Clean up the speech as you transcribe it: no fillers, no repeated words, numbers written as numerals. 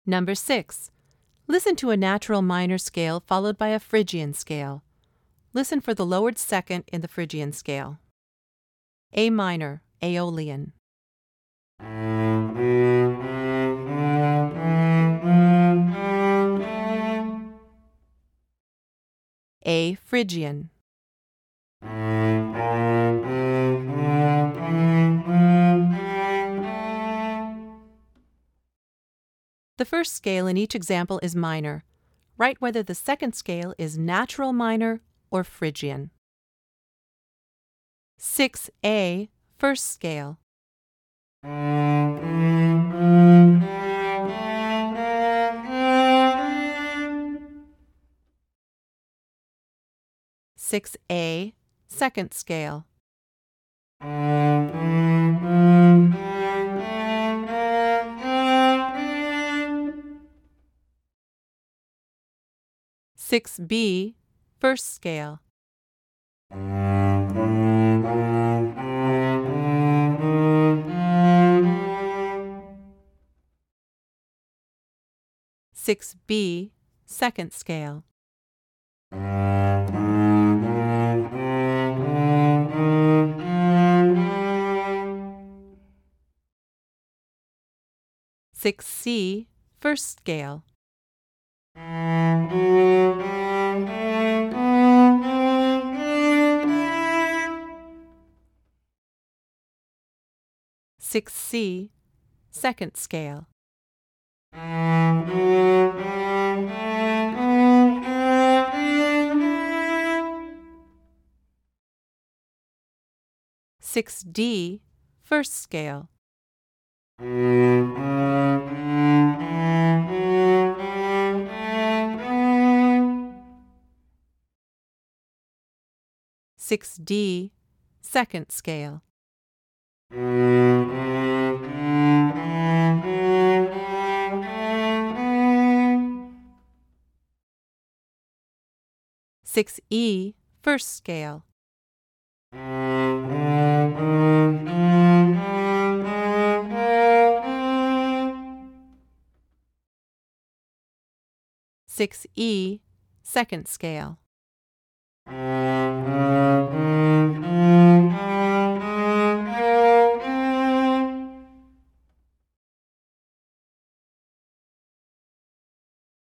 Number 6. Listen to a natural minor scale followed by a Phrygian scale. Listen for the lowered second in the Phrygian scale. A minor, Aeolian. A Phrygian. The first scale in each example is minor. Write whether the second scale is natural minor or Phrygian. 6A, first scale. Six A, second scale. Six B, first scale. Six B, second scale. Six C, first scale. Six C, second scale. Six D, first scale. Six D, second scale. Six E, first scale. Six E, second scale.